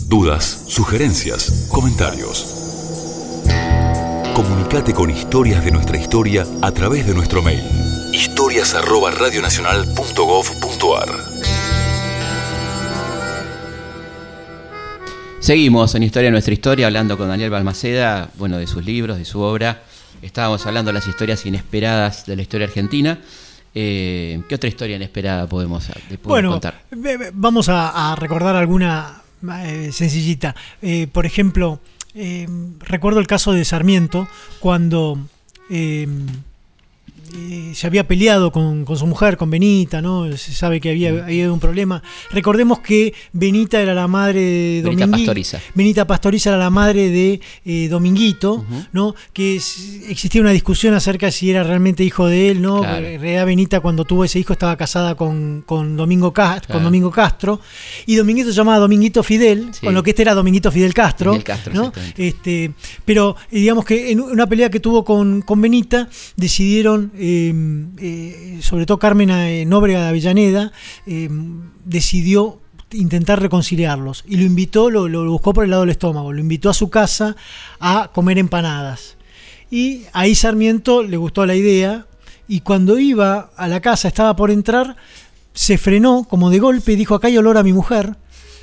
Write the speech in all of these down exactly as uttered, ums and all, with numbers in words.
dudas, sugerencias, comentarios. Comunicate con Historias de Nuestra Historia a través de nuestro mail historias arroba radionacional punto gov punto ar. Seguimos en Historia de Nuestra Historia hablando con Daniel Balmaceda, bueno, de sus libros, de su obra. Estábamos hablando de las historias inesperadas de la historia argentina. Eh, ¿Qué otra historia inesperada podemos, podemos bueno, contar? Bueno, vamos a, a recordar alguna eh, sencillita. Eh, por ejemplo, eh, recuerdo el caso de Sarmiento, cuando eh, eh, se había peleado con, con su mujer, con Benita, ¿no? Se sabe que había, había un problema. Recordemos que Benita era la madre de Benita Dominguito. Pastoriza. Benita Pastoriza era la madre de eh, Dominguito, uh-huh. ¿no? Que es, existía una discusión acerca de si era realmente hijo de él, ¿no? Claro. En realidad Benita, cuando tuvo ese hijo, estaba casada con, con, Domingo, Cast- claro. con Domingo Castro, y Dominguito se llamaba Dominguito Fidel, sí. con lo que este era Dominguito Fidel Castro, Fidel Castro, ¿no? Este, pero digamos que en una pelea que tuvo con, con Benita, decidieron, eh, eh, sobre todo Carmen eh, Nóbrega de Avellaneda, eh, decidió intentar reconciliarlos y lo invitó, lo, lo buscó por el lado del estómago, lo invitó a su casa a comer empanadas, y ahí Sarmiento le gustó la idea, y cuando iba a la casa, estaba por entrar, se frenó como de golpe y dijo: acá hay olor a mi mujer.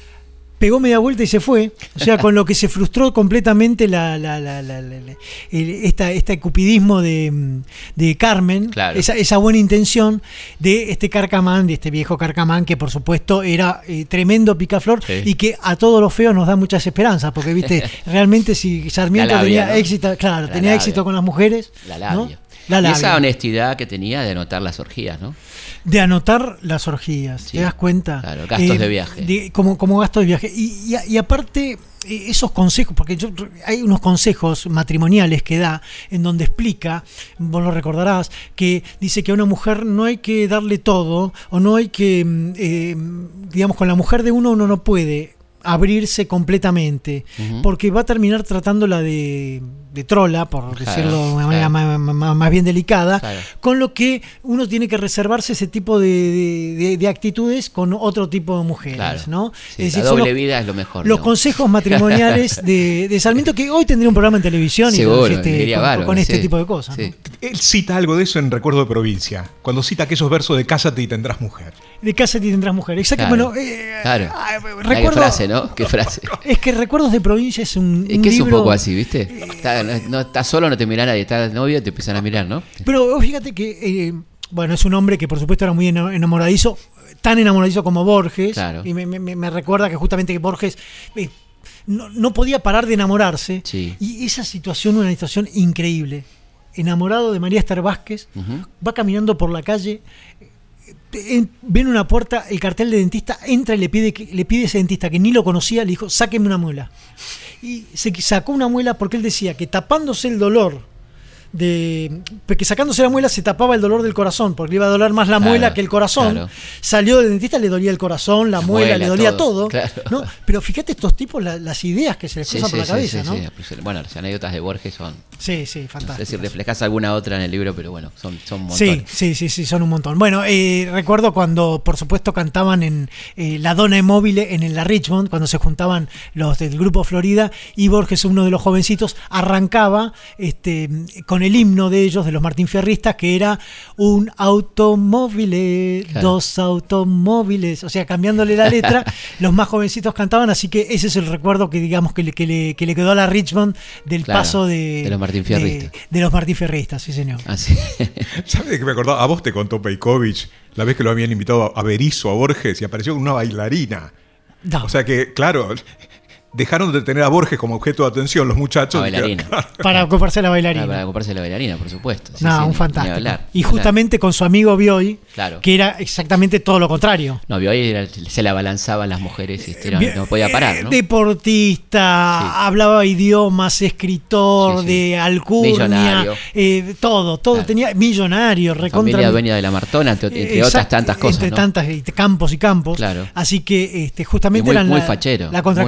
Pegó media vuelta y se fue, o sea, con lo que se frustró completamente la, la, la, la, la, la el, esta, este cupidismo de, de Carmen, claro. esa, esa buena intención de este Carcamán, de este viejo Carcamán, que por supuesto era eh, tremendo picaflor, sí. y que a todos los feos nos da muchas esperanzas, porque viste, realmente si Sarmiento labia, tenía ¿no? éxito, claro, la tenía labia. éxito con las mujeres, la labia. ¿no? La labia. Y esa honestidad que tenía de anotar las orgías, ¿no? De anotar las orgías, sí. ¿te das cuenta? Claro, gastos eh, de viaje. De, como, como gastos de viaje. Y, y, y aparte, esos consejos, porque yo, hay unos consejos matrimoniales que da, en donde explica, vos lo recordarás, que dice que a una mujer no hay que darle todo, o no hay que, eh, digamos, con la mujer de uno uno no puede abrirse completamente, uh-huh. porque va a terminar tratándola de, de trola, por claro, decirlo de una manera claro. más, más, más bien delicada, claro. con lo que uno tiene que reservarse ese tipo de, de, de, de actitudes con otro tipo de mujeres, claro. ¿no? Sí, es decir, la doble los, vida es lo mejor. Los ¿no? consejos matrimoniales de, de Sarmiento, que hoy tendría un programa en televisión Seguro, y este, con, bárbaro, con este sí. tipo de cosas. Sí. ¿no? Él cita algo de eso en Recuerdo de Provincia, cuando cita aquellos versos de Cásate y tendrás mujer. De Cásate y tendrás mujer, exacto. Claro. Bueno, eh, claro. eh, recuerdo, ¿qué frase, no? ¿Qué frase? Es que Recuerdos de Provincia es un, es un que libro, es un poco así, ¿viste? Eh, está, no, está solo, no te mira nadie, está novio, te empiezan a mirar, ¿no? Pero fíjate que, eh, bueno, es un hombre que por supuesto era muy enamoradizo, tan enamoradizo como Borges, claro. y me, me, me recuerda que justamente que Borges eh, no, no podía parar de enamorarse, sí. y esa situación, una situación increíble. Enamorado de María Esther Vázquez, uh-huh. va caminando por la calle, En, ven una puerta, el cartel de dentista, entra y le pide, le pide a ese dentista que ni lo conocía, le dijo: sáqueme una muela. Y se sacó una muela porque él decía que tapándose el dolor de porque sacándose la muela se tapaba el dolor del corazón, porque le iba a doler más la claro, muela que el corazón. Claro. Salió del dentista, le dolía el corazón, la, la muela, muela, le dolía todo, todo claro. ¿no? Pero fíjate estos tipos, la, las ideas que se les cruzan sí, por sí, la cabeza, sí, ¿no? Sí. Bueno, las anécdotas de Borges son. Sí, sí, fantástico. No sé si reflejas alguna otra en el libro, pero bueno, son, son un montón. Sí, sí, sí, sí, son un montón. Bueno, eh, recuerdo cuando, por supuesto, cantaban en eh, La Donna Mobile en la Richmond, cuando se juntaban los del grupo Florida, y Borges, uno de los jovencitos, arrancaba este, con el himno de ellos, de los Martín Fierristas, que era un automóvil, claro. dos automóviles, o sea, cambiándole la letra, los más jovencitos cantaban, así que ese es el recuerdo que digamos que le, que le, que le quedó a la Richmond del claro, paso de, de los Martín Fierristas. De, de los Martín Fierristas, sí señor. Ah, sí. ¿Sabes de qué me acordaba? A vos te contó Peikovich la vez que lo habían invitado a Berizo, a Borges, y apareció con una bailarina. No. O sea que, claro, dejaron de tener a Borges como objeto de atención los muchachos. La bailarina. Claro. Para ocuparse de la bailarina. Para, para ocuparse de la bailarina, por supuesto. Sí, no, sí, un fantástico. Hablar, y justamente hablar. Con su amigo Bioy, claro. que era exactamente todo lo contrario. No, Bioy era, se la balanzaban las mujeres, este, era, no podía parar, ¿no? Deportista, sí. hablaba idiomas, escritor, sí, sí. de alcurnia, millonario. Eh, todo, todo claro. tenía millonario, recontra. Familia dueña de la Martona, entre, entre Exacto, otras tantas cosas. Entre ¿no? tantas, campos y campos. Claro. Así que este, justamente muy, eran muy la, fachero, la contracara. muy Muy,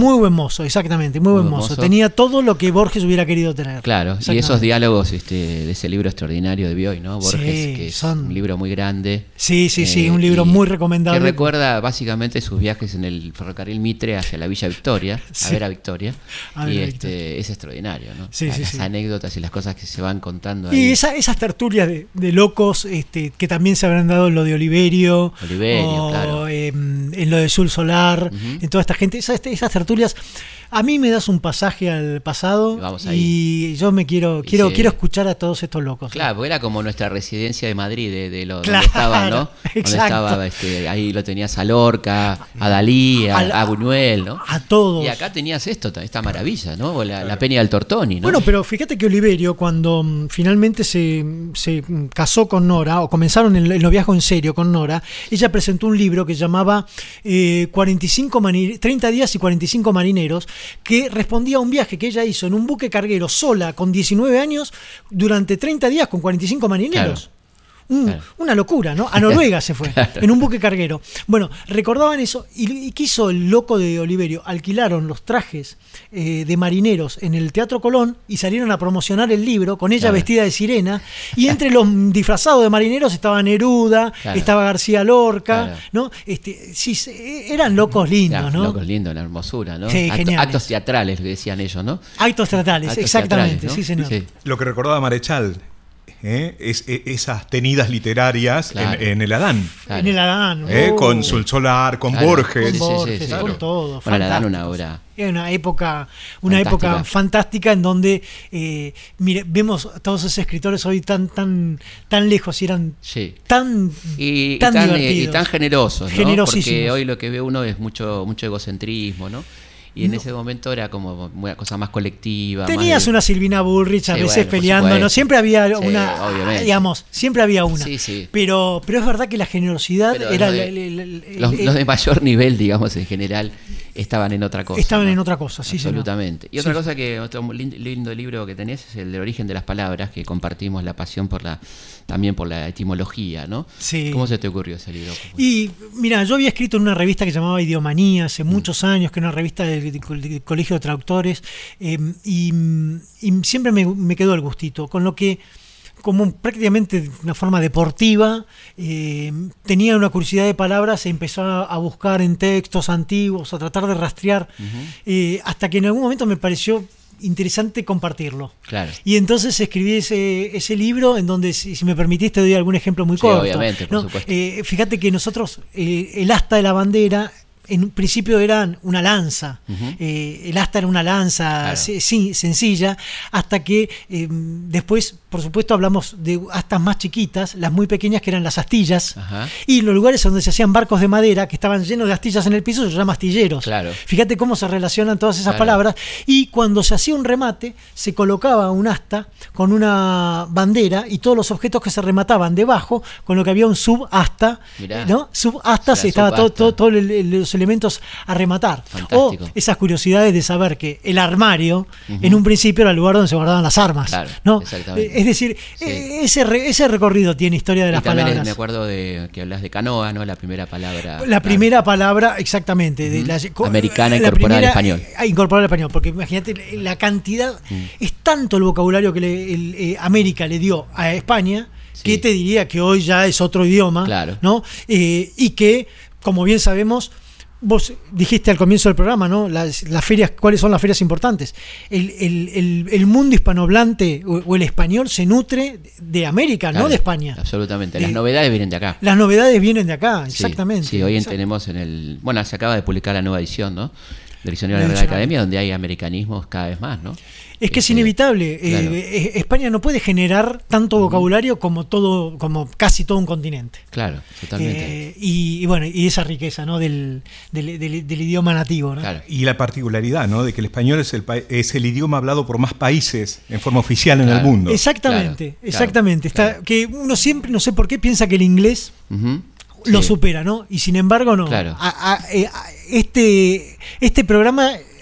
Muy buen mozo, exactamente, muy, muy buen mozo. mozo. Tenía todo lo que Borges hubiera querido tener. Claro, y esos diálogos este, de ese libro extraordinario de Bioy, ¿no? Borges, sí, que es son... un libro muy grande. Sí, sí, eh, sí, un libro muy recomendable. Que recuerda básicamente sus viajes en el ferrocarril Mitre hacia la Villa Victoria, sí. a ver a Victoria. A ver y a este, Victoria. Es extraordinario, ¿no? Sí, sí, las sí. anécdotas y las cosas que se van contando ahí. Y esa, esas tertulias de, de locos este, que también se habrán dado en lo de Oliverio, Oliverio o claro. eh, en lo de Sul Solar, uh-huh. en toda esta gente, esas, esas tertulias. A mí me das un pasaje al pasado y, y yo me quiero quiero sí. quiero escuchar a todos estos locos. Claro, porque era como nuestra residencia de Madrid, de, de lo, claro, donde estaba, ¿no? Exacto. Donde estaba, este, ahí lo tenías a Lorca, a Dalí, a, a, a Buñuel, ¿no? A todos. Y acá tenías esto, esta maravilla, ¿no? La, la Peña del Tortoni, ¿no? Bueno, pero fíjate que Oliverio, cuando finalmente se, se casó con Nora, o comenzaron el, el noviazgo en serio con Nora, ella presentó un libro que llamaba eh, cuarenta y cinco mani- treinta días y cuarenta y cinco marineros, que respondía a un viaje que ella hizo en un buque carguero sola con diecinueve años durante treinta días con cuarenta y cinco marineros. Claro. Un, claro. Una locura, ¿no? A Noruega se fue, claro. en un buque carguero. Bueno, recordaban eso. ¿Y, y qué hizo el loco de Oliverio? Alquilaron los trajes eh, de marineros en el Teatro Colón y salieron a promocionar el libro con ella claro. vestida de sirena. Y entre los disfrazados de marineros estaba Neruda, claro. estaba García Lorca, claro. ¿no? Este, sí, eran locos lindos, claro, ¿no? Locos lindos, la hermosura, ¿no? Sí, Acto, actos teatrales, que decían ellos, ¿no? Actos teatrales, actos exactamente, teatrales, ¿no? Sí, señor. Sí. Lo que recordaba Marechal. ¿Eh? Es, es, esas tenidas literarias claro. en, en el Adán. Claro. En el Adán. ¿Eh? Oh. Con Sul Solar, con claro. Borges. Con Borges, sí, sí, sí, claro. con todo. Bueno, el Adán una obra. Es una época, una fantástica. época fantástica en donde eh, mire, vemos a todos esos escritores hoy tan, tan, tan lejos y eran sí. tan, y, tan, y tan divertidos. Y tan generosos, ¿no? Generosísimos. Porque hoy lo que ve uno es mucho, mucho egocentrismo, ¿no? Y en no. ese momento era como una cosa más colectiva. Tenías más de... una Silvina Bullrich a sí, veces bueno, peleando, ¿no? Siempre había sí, una, obviamente. digamos, siempre había una. Sí, sí. Pero, pero es verdad que la generosidad pero era... Los de, el, el, el, los, el, los de mayor nivel, digamos, en general, estaban en otra cosa. Estaban ¿no? en otra cosa, sí, absolutamente. Señor. Y otra sí. cosa que, otro lindo libro que tenés es el del origen de las palabras, que compartimos la pasión por la también por la etimología, ¿no? Sí. ¿Cómo se te ocurrió ese libro? Y mira, yo había escrito en una revista que se llamaba Idiomanía hace mm. muchos años, que era una revista del, del, del Colegio de Traductores, eh, y, y siempre me, me quedó el gustito, con lo que como prácticamente de una forma deportiva, eh, tenía una curiosidad de palabras, e empezó a buscar en textos antiguos, a tratar de rastrear, uh-huh. eh, hasta que en algún momento me pareció interesante compartirlo. Claro. Y entonces escribí ese, ese libro en donde, si, si me permitís, te doy algún ejemplo muy sí, corto. Obviamente, por ¿no? supuesto. Eh, fíjate que nosotros, eh, el asta de la bandera, en un principio eran una lanza, uh-huh. eh, el asta era una lanza claro. sí, sencilla, hasta que eh, después, por supuesto, hablamos de astas más chiquitas, las muy pequeñas que eran las astillas, uh-huh. y los lugares donde se hacían barcos de madera que estaban llenos de astillas en el piso se llaman astilleros. Claro. Fíjate cómo se relacionan todas esas claro. palabras, y cuando se hacía un remate, se colocaba un asta con una bandera y todos los objetos que se remataban debajo, con lo que había un subasta, ¿no? Subasta, se estaba todo, todo, todo el, el, los elementos a rematar. Fantástico. O esas curiosidades de saber que el armario uh-huh. en un principio era el lugar donde se guardaban las armas, claro, ¿no? Exactamente. Es decir, sí. ese, re, ese recorrido tiene historia de las y también palabras. Me acuerdo de que hablas de canoa, ¿no? La primera palabra. La claro. primera palabra, exactamente. Uh-huh. de la, Americana la incorporada primera, al español. Incorporada al español, porque imagínate la cantidad, uh-huh. es tanto el vocabulario que le, el, eh, América le dio a España, sí. que te diría que hoy ya es otro idioma, claro. ¿no? Eh, y que, como bien sabemos, vos dijiste al comienzo del programa, ¿no? Las, las ferias, ¿cuáles son las ferias importantes? El, el, el, el mundo hispanohablante o, o el español se nutre de América, claro, no de España. Absolutamente. Las de, novedades vienen de acá. Las novedades vienen de acá, exactamente. Sí, sí hoy exacto. tenemos en el... Bueno, se acaba de publicar la nueva edición, ¿no? Del Diccionario de la Real Academia, donde hay americanismos cada vez más, ¿no? Es que es inevitable. Claro. Eh, España no puede generar tanto vocabulario como todo, como casi todo un continente. Claro, totalmente. Eh, y, y bueno, y esa riqueza, ¿no? del, del, del, del idioma nativo, ¿no? Claro. Y la particularidad, ¿no? De que el español es el es el idioma hablado por más países en forma oficial en claro. el mundo. Exactamente, claro, exactamente. Claro, Está, claro. Que uno siempre, no sé por qué, piensa que el inglés uh-huh. lo sí. supera, ¿no? Y sin embargo, no. Claro. A, a, a, este, este programa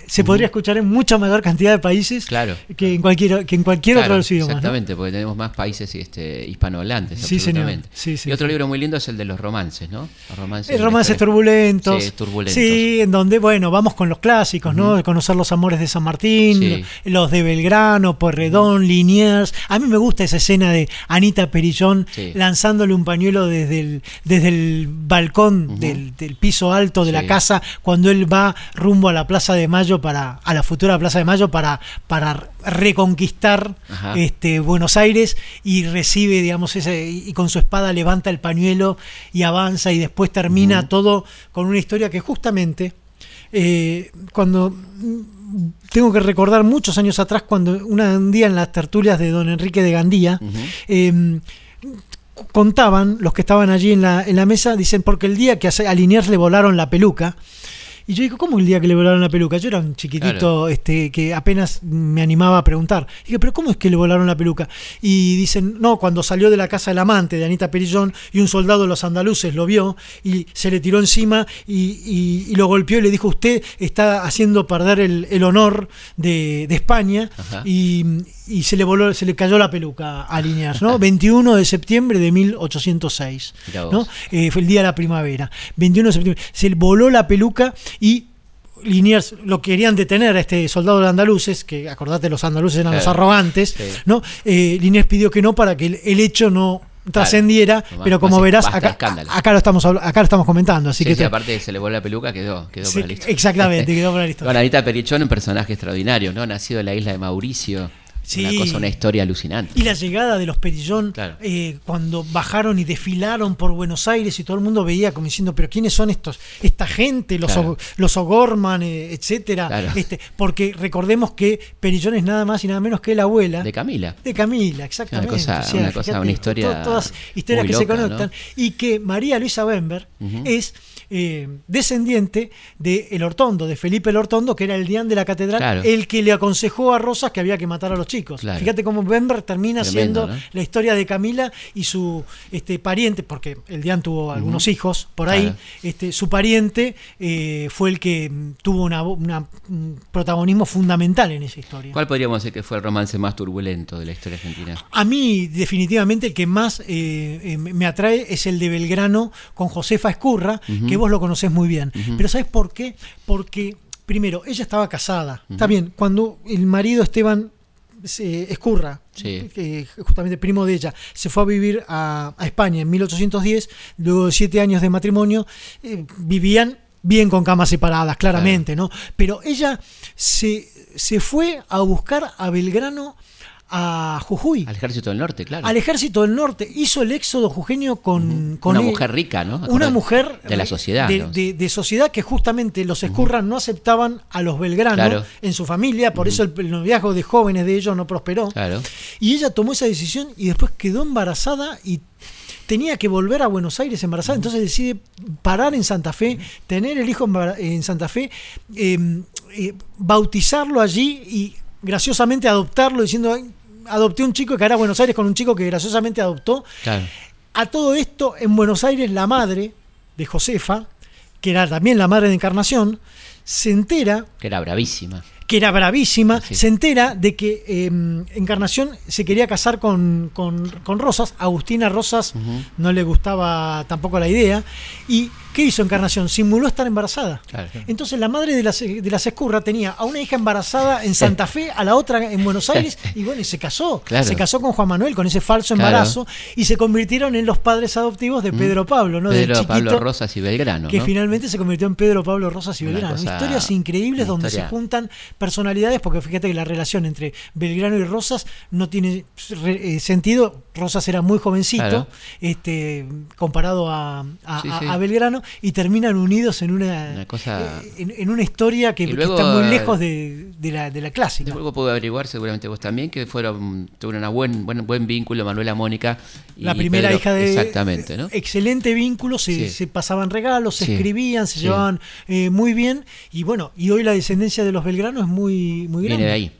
se uh-huh. podría escuchar en mucha mayor cantidad de países claro. que en cualquier, que en cualquier claro, otro de los idiomas. Exactamente, ¿no? Porque tenemos más países este, hispanohablantes. Sí, absolutamente. Sí, sí, y otro sí. libro muy lindo es el de los romances, ¿no? Los romances, eh, romances turbulentos. Sí, turbulentos. Sí, en donde, bueno, vamos con los clásicos, uh-huh. ¿no? De conocer los amores de San Martín, sí. los de Belgrano, Pueyrredón, uh-huh. Liniers. A mí me gusta esa escena de Anita Perillón sí. lanzándole un pañuelo desde el, desde el balcón uh-huh. del, del piso alto de sí. la casa cuando él va rumbo a la Plaza de Mayo para a la futura Plaza de Mayo para, para reconquistar este, Buenos Aires y recibe, digamos, ese, y con su espada levanta el pañuelo y avanza y después termina uh-huh. todo con una historia que justamente eh, cuando tengo que recordar muchos años atrás cuando una, un día en las tertulias de don Enrique de Gandía uh-huh. eh, contaban los que estaban allí en la, en la mesa, dicen porque el día que a Liniers le volaron la peluca. Y yo digo, ¿cómo el día que le volaron la peluca? Yo era un chiquitito claro. este, que apenas me animaba a preguntar. Y dije, ¿pero cómo es que le volaron la peluca? Y dicen, no, cuando salió de la casa del amante de Anita Perillón y un soldado de los andaluces lo vio y se le tiró encima y, y, y lo golpeó y le dijo, usted está haciendo perder el, el honor de, de España y, y se le voló, se le cayó la peluca a Liniers, ¿no? veintiuno de septiembre de mil ochocientos seis, ¿no? Eh, fue el día de la primavera. veintiuno de septiembre. Se le voló la peluca y Liniers lo querían detener a este soldado de andaluces, que acordate, los andaluces eran claro. los arrogantes, sí. ¿no? Eh, Liniers pidió que no para que el, el hecho no trascendiera, claro, pero como verás, acá, acá, lo estamos, acá lo estamos comentando. Así sí, que sí, te... aparte se le voló la peluca, quedó, quedó sí, por la lista. Exactamente, quedó por la lista. Bueno, Anita Perillón, un personaje extraordinario, ¿no? Nacido en la isla de Mauricio. Sí. Una cosa, una historia alucinante. Y la llegada de los Perillón, claro. eh, cuando bajaron y desfilaron por Buenos Aires y todo el mundo veía como diciendo, pero ¿quiénes son estos? Esta gente, los, claro. o, los O'Gorman, eh, etcétera. Claro. Este, porque recordemos que Perillón es nada más y nada menos que la abuela. De Camila. De Camila, exactamente. Una cosa, o sea, una, cosa fíjate, una historia. Todas historias que loca, se conectan. ¿No? Y que María Luisa Bember uh-huh. es eh, descendiente de El Hortondo, de Felipe el Hortondo, que era el deán de la catedral, claro. el que le aconsejó a Rosas que había que matar a los chicos. Claro. Fíjate cómo Bember termina Tremendo, siendo ¿no? la historia de Camila y su este pariente, porque el deán tuvo algunos uh-huh. hijos por ahí, claro. este su pariente eh, fue el que tuvo una, una, un protagonismo fundamental en esa historia. ¿Cuál podríamos decir que fue el romance más turbulento de la historia argentina? A mí, definitivamente, el que más eh, eh, me atrae es el de Belgrano con Josefa Ezcurra, uh-huh. que vos lo conocés muy bien. Uh-huh. Pero ¿sabés por qué? Porque, primero, ella estaba casada. Uh-huh. Está bien, cuando el marido Esteban Ezcurra, sí. que justamente primo de ella, se fue a vivir a, a España en mil ochocientos diez, luego de siete años de matrimonio, eh, vivían bien con camas separadas, claramente, claro. ¿no? Pero ella se, se fue a buscar a Belgrano a Jujuy. Al Ejército del Norte, claro. Al Ejército del Norte. Hizo el éxodo jujeño con... Uh-huh. con una él, mujer rica, ¿no? Una mujer... De la sociedad. De, ¿no? de, de sociedad que justamente los Ezcurra uh-huh. no aceptaban a los Belgrano claro. en su familia, por uh-huh. eso el, el noviazgo de jóvenes de ellos no prosperó. Claro. Y ella tomó esa decisión y después quedó embarazada y tenía que volver a Buenos Aires embarazada, uh-huh. entonces decide parar en Santa Fe, tener el hijo en Santa Fe, eh, eh, bautizarlo allí y graciosamente adoptarlo diciendo... adopté un chico que era a Buenos Aires con un chico que graciosamente adoptó. Claro. A todo esto, en Buenos Aires, la madre de Josefa, que era también la madre de Encarnación, se entera... Que era bravísima. Que era bravísima, sí. se entera de que eh, Encarnación se quería casar con, con, con Rosas. Agustina Rosas uh-huh. no le gustaba tampoco la idea. ¿Y qué hizo Encarnación? Simuló estar embarazada. Claro. Entonces la madre de las, de las Ezcurra tenía a una hija embarazada en Santa Fe, a la otra en Buenos Aires, y bueno, y se casó. Claro. Se casó con Juan Manuel, con ese falso embarazo, claro. y se convirtieron en los padres adoptivos de Pedro Pablo, ¿no? Pedro Del chiquito, Pablo Rosas y Belgrano, que ¿no? finalmente se convirtió en Pedro Pablo Rosas y una Belgrano. Cosa, Historias increíbles donde historia. se juntan personalidades, porque fíjate que la relación entre Belgrano y Rosas no tiene eh, sentido. Rosas era muy jovencito, claro. este, comparado a, a, sí, sí. a Belgrano, y terminan unidos en una, una cosa... eh, en, en una historia que, luego, que está muy lejos de, de, la, de la clásica. Luego pude averiguar, seguramente vos también, que fueron tuvieron un buen, buen, buen vínculo Manuela Mónica y la primera Pedro, hija de... Exactamente, ¿no? Excelente vínculo, se, sí. se pasaban regalos, se sí. escribían, se sí. llevaban eh, muy bien, y bueno, y hoy la descendencia de los Belgranos es muy, muy grande. Viene de ahí.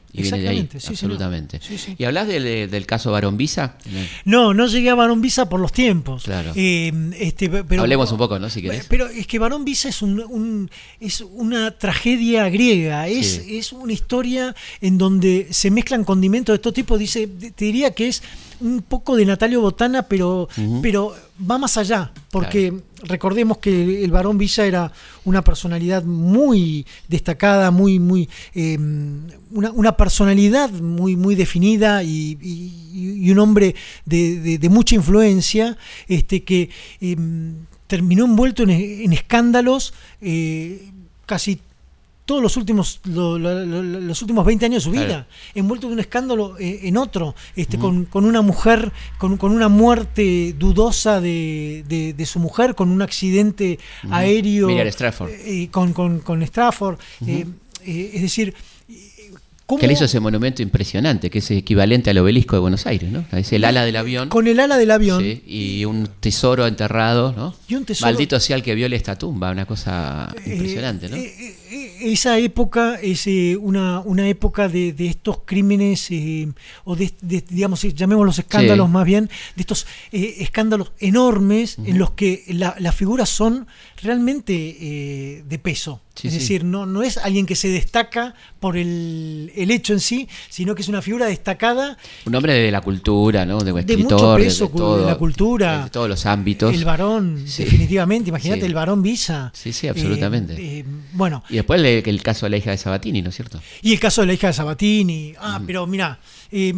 Y viene de ahí, sí, absolutamente. Sí, sí. ¿Y hablas del, del caso Barón Visa? No, no llegué a Barón Visa por los tiempos. Claro. Eh, este, pero, Hablemos un poco, ¿no? Si querés. Pero es que Barón Visa es, un, un, es una tragedia griega, es, sí. es una historia en donde se mezclan condimentos de todo tipo. Dice, te diría que es un poco de Natalio Botana, pero, uh-huh. pero va más allá, porque claro. recordemos que el Barón Villa era una personalidad muy destacada, muy, muy eh, una, una personalidad muy, muy definida y, y, y un hombre de, de, de mucha influencia, este que eh, terminó envuelto en, en escándalos eh, casi todos los últimos lo, lo, lo, los últimos veinte años de su vida, claro. envuelto en un escándalo eh, en otro, este uh-huh. con, con una mujer, con, con una muerte dudosa de, de, de su mujer, con un accidente uh-huh. aéreo, Miriam Strafford. Eh, con, con, con Strafford, uh-huh. eh, eh, es decir, ¿cómo? Que le hizo ese monumento impresionante, que es equivalente al obelisco de Buenos Aires, ¿no? Es el ala del avión. Con el ala del avión. Sí, y un tesoro enterrado, ¿no? Y un tesoro. Maldito sea el que viole esta tumba, una cosa impresionante, ¿no? Eh, eh, esa época es eh, una, una época de, de estos crímenes, eh, o de, de, digamos, llamémoslos escándalos sí. más bien, de estos eh, escándalos enormes uh-huh. en los que la, las figuras son realmente eh, de peso. Sí, es decir, sí. no, no es alguien que se destaca por el, el hecho en sí, sino que es una figura destacada. Un hombre de la cultura, ¿no? De, un de escritor, mucho peso, de, de, todo, de la cultura. De todos los ámbitos. El Barón, sí. definitivamente. Imagínate, sí. el Barón Visa. Sí, sí, absolutamente. Eh, eh, bueno. Y después el, el caso de la hija de Sabatini, ¿no es cierto? Y el caso de la hija de Sabatini. Ah, mm. pero mira, eh,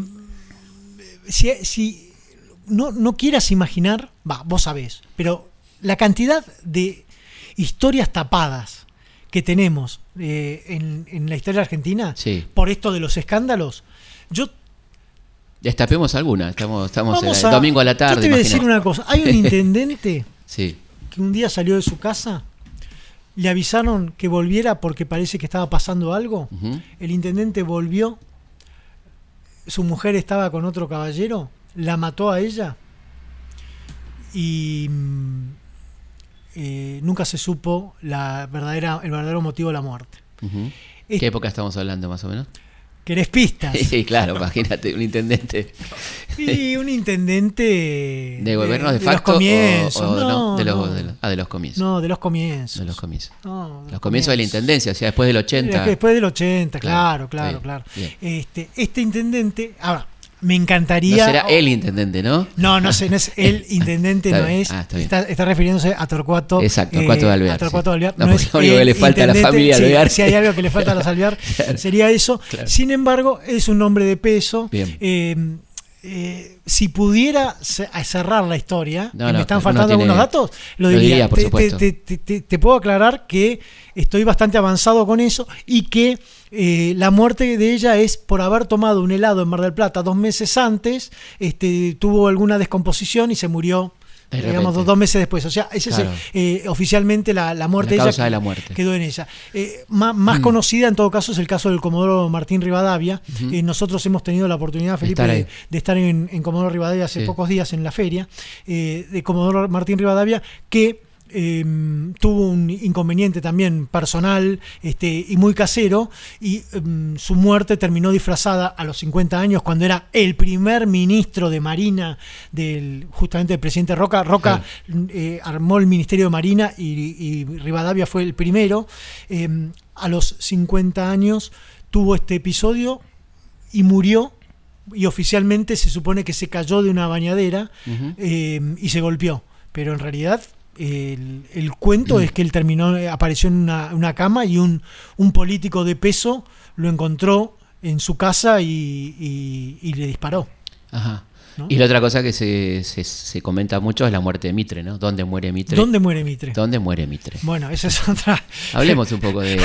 si, si no, no quieras imaginar, va, vos sabés, pero la cantidad de historias tapadas que tenemos eh, en, en la historia argentina sí. por esto de los escándalos, yo destapemos alguna, estamos, estamos el, a, domingo a la tarde. Yo te voy a decir una cosa, hay un intendente sí. que un día salió de su casa, le avisaron que volviera porque parece que estaba pasando algo, uh-huh. el intendente volvió, su mujer estaba con otro caballero, la mató a ella y Eh, nunca se supo la verdadera, el verdadero motivo de la muerte. Uh-huh. ¿Qué es, época estamos hablando más o menos? ¿Querés pistas? Sí, claro, imagínate, un intendente. Y un intendente de gobiernos de, de facto los comienzos. O, o, no, no, de los, no. de los, ah, de los comienzos. No, de los comienzos. De los comienzos. No, de los, los comienzos de la intendencia, o sea, después del ochenta. Después del ochenta, claro, claro, claro, sí, claro. Este, este intendente, ahora, me encantaría. No será el intendente, ¿no? No, no sé, no es el intendente, no bien. es. Ah, está, está, está refiriéndose a Torcuato. Exacto, Torcuato eh, de Alvear. A Torcuato sí. de Alvear. No, no es lo único que le falta a la familia Alvear. Si, si hay algo que le falta a los Alvear, claro. sería eso. Claro. Sin embargo, es un hombre de peso. Bien. Eh, eh, si pudiera cerrar la historia, no, que no, me están faltando tiene, algunos datos, lo, lo diría. diría por te, supuesto. Te, te, te, te puedo aclarar que estoy bastante avanzado con eso y que eh, la muerte de ella es por haber tomado un helado en Mar del Plata dos meses antes, este, tuvo alguna descomposición y se murió. De digamos dos, dos meses después, o sea, ese claro. es eh, oficialmente la, la muerte la de ella de la muerte. Quedó en ella. Eh, más más mm. conocida en todo caso es el caso del Comodoro Martín Rivadavia. Uh-huh. Eh, nosotros hemos tenido la oportunidad, Felipe, de, de estar en, en Comodoro Rivadavia hace sí. pocos días en la feria eh, de Comodoro Martín Rivadavia, que Eh, tuvo un inconveniente también personal este, y muy casero y eh, su muerte terminó disfrazada a los cincuenta años cuando era el primer ministro de Marina del justamente del presidente Roca. Roca sí. eh, armó el Ministerio de Marina y, y Rivadavia fue el primero. Eh, a los cincuenta años tuvo este episodio y murió, y oficialmente se supone que se cayó de una bañadera uh-huh. eh, y se golpeó, pero en realidad El, el cuento mm. es que él terminó, apareció en una, una cama y un, un político de peso lo encontró en su casa y, y, y le disparó. Ajá. ¿No? Y la otra cosa que se, se, se comenta mucho es la muerte de Mitre, ¿no? ¿Dónde muere Mitre? ¿Dónde muere Mitre? ¿Dónde muere Mitre? Bueno, esa es otra. Hablemos un poco de.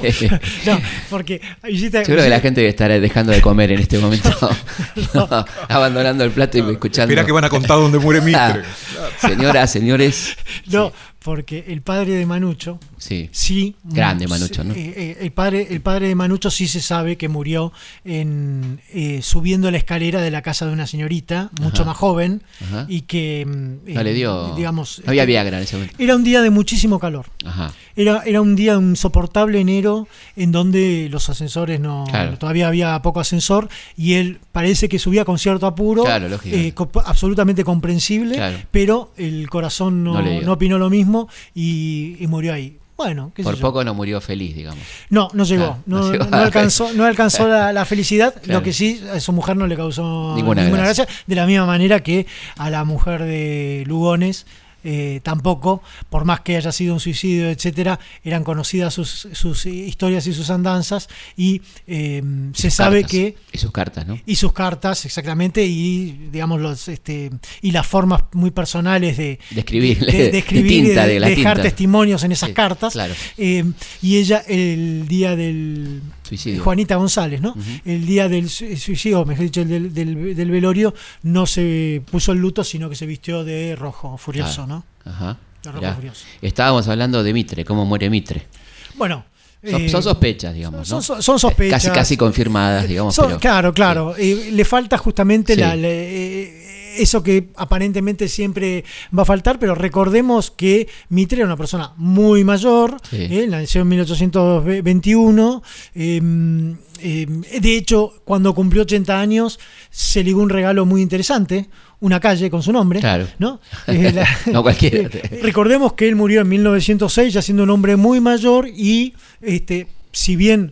No, porque. Hiciste, Seguro que la gente debe estar dejando de comer en este momento. No, abandonando el plato y escuchando. Espera que van a contar dónde muere Mitre. Ah, señoras, señores. No. Sí. Porque el padre de Manucho, sí, sí grande Manucho, ¿no? Eh, el padre, el padre de Manucho sí se sabe que murió en eh, subiendo la escalera de la casa de una señorita mucho Ajá. más joven Ajá. y que eh, no le dio, digamos, no había Viagra en ese momento. Era un día de muchísimo calor. Ajá. era, era un día insoportable, enero, en donde los ascensores no, claro. todavía había poco ascensor, y él parece que subía con cierto apuro, claro, eh, co- absolutamente comprensible, claro. pero el corazón no, no, no opinó lo mismo y, y murió ahí. Bueno, qué sé Por yo. poco no murió feliz, digamos. No, no llegó. Claro, no, no, llegó no alcanzó, no alcanzó la, la felicidad. Claro. Lo que sí a su mujer no le causó ninguna, ninguna gracia. gracia. De la misma manera que a la mujer de Lugones eh, tampoco, por más que haya sido un suicidio, etcétera, eran conocidas sus, sus historias y sus andanzas, y eh, se sabe cartas. que y sus cartas, ¿no? Y sus cartas, exactamente, y digamos los este y las formas muy personales de, de escribir, de, de, de escribir, de, tinta, de, de, de dejar tinta. testimonios en esas sí, cartas. Claro. Eh, y ella el día del suicidio. Juanita González, ¿no? Uh-huh. El día del suicidio, mejor dicho, el del, del, del velorio, no se puso el luto, sino que se vistió de rojo furioso, ah. ¿no? Ajá. De rojo furioso. Estábamos hablando de Mitre, cómo muere Mitre. Bueno, son, eh, son sospechas, digamos, son, ¿no? son, son sospechas. Casi, casi confirmadas, digamos. Son, pero, claro, claro. Sí. Eh, le falta justamente sí. la, la, eh, eso que aparentemente siempre va a faltar, pero recordemos que Mitre era una persona muy mayor, sí. eh, nació en mil ochocientos veintiuno. Eh, eh, de hecho, cuando cumplió ochenta años, se ligó un regalo muy interesante. Una calle con su nombre, claro. ¿no? Eh, la, no cualquiera. Eh, recordemos que él murió en mil novecientos seis, ya siendo un hombre muy mayor, y este, si bien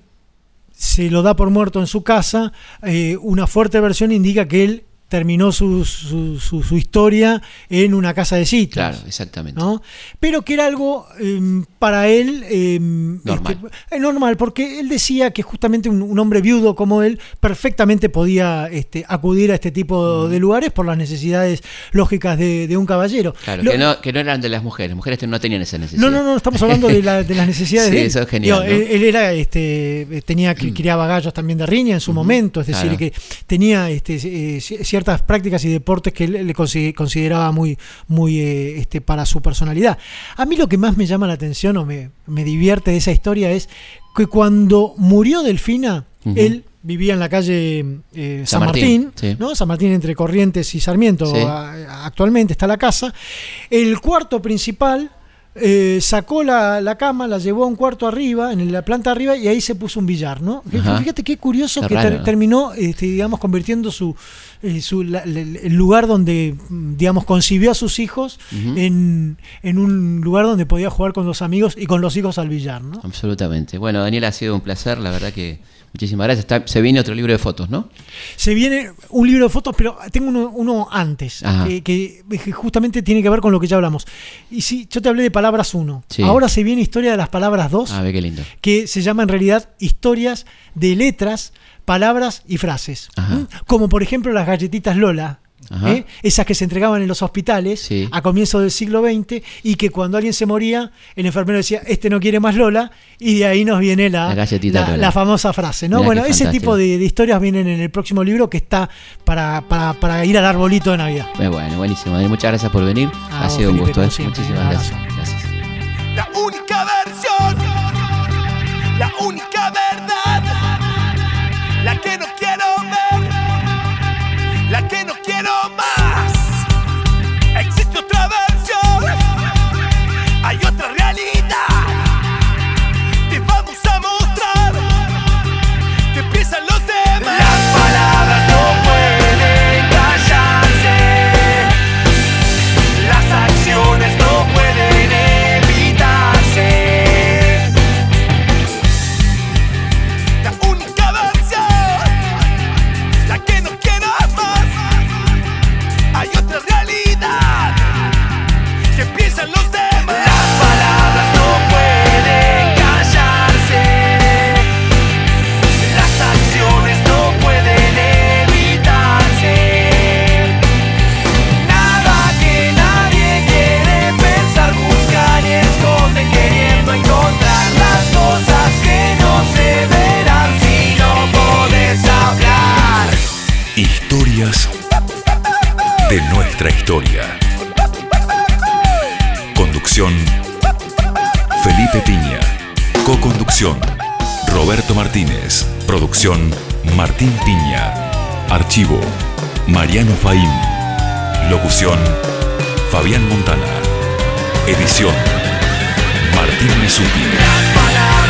se lo da por muerto en su casa, eh, una fuerte versión indica que él terminó su, su, su, su historia en una casa de citas. Claro, exactamente. ¿No? Pero que era algo eh, para él eh, normal. Este, normal, porque él decía que justamente un, un hombre viudo como él perfectamente podía este, acudir a este tipo mm. de lugares por las necesidades lógicas de, de un caballero. Claro, Lo, que, no, que no eran de las mujeres, las mujeres no tenían esa necesidad. No, no, no, estamos hablando de, la, de las necesidades sí, de él. Eso es genial. Digo, ¿no? él, él era, este, tenía, criaba gallos también de riña en su uh-huh. momento, es decir, claro. que tenía este, eh, ciertas prácticas y deportes que él le consideraba muy, muy eh, este, para su personalidad. A mí lo que más me llama la atención o me, me divierte de esa historia es que cuando murió Delfina, uh-huh. él vivía en la calle eh, San, San Martín, Martín sí. ¿no? San Martín entre Corrientes y Sarmiento, sí. a, actualmente está la casa. El cuarto principal Eh, sacó la, la cama, la llevó a un cuarto arriba, en la planta arriba, y ahí se puso un billar, ¿no? Ajá. Fíjate qué curioso Qué que raro, ter, ¿no? terminó, este, digamos, convirtiendo su, eh, su la, la, el lugar donde, digamos, concibió a sus hijos uh-huh. en, en un lugar donde podía jugar con los amigos y con los hijos al billar, ¿no? Absolutamente. Bueno, Daniel, ha sido un placer, la verdad que muchísimas gracias. Está, se viene otro libro de fotos, ¿no? Se viene un libro de fotos, pero tengo uno, uno antes, que, que justamente tiene que ver con lo que ya hablamos. Y sí, yo te hablé de palabras uno. Sí. Ahora se viene Historia de las Palabras dos. Ah, ve qué lindo. Que se llama en realidad Historias de Letras, Palabras y Frases. ¿Mm? Como por ejemplo las galletitas Lola. ¿Eh? Esas que se entregaban en los hospitales sí. a comienzos del siglo veinte, y que cuando alguien se moría, el enfermero decía, este no quiere más Lola, y de ahí nos viene la, la, la, la famosa frase, ¿no? Mirá, bueno, ese fantástico. tipo de, de historias vienen en el próximo libro, que está para, para, para ir al arbolito de Navidad. Bueno, buenísimo. Muchas gracias por venir. Ah, ha sido Felipe, un gusto. ¿eh? Siempre, Muchísimas gracias. gracias. La única versión, la única verdad, la que no quiero ver, la que no quiero más. Existe otra versión, hay otra realidad. Te vamos a mostrar que piensan los demás. Las palabras no pueden callarse, las acciones no pueden evitarse. La única versión, la que no quiero más. Hay otra realidad que piensan los demás. Las palabras no pueden callarse, las acciones no pueden evitarse. Nada que nadie quiere pensar, busca y esconde, queriendo encontrar las cosas que no se verán si no podés hablar. Historias de nuestra historia. Conducción: Felipe Piña. Coconducción: Roberto Martínez. Producción: Martín Piña. Archivo: Mariano Faín. Locución: Fabián Montana. Edición: Martín Mesuti. Las palabras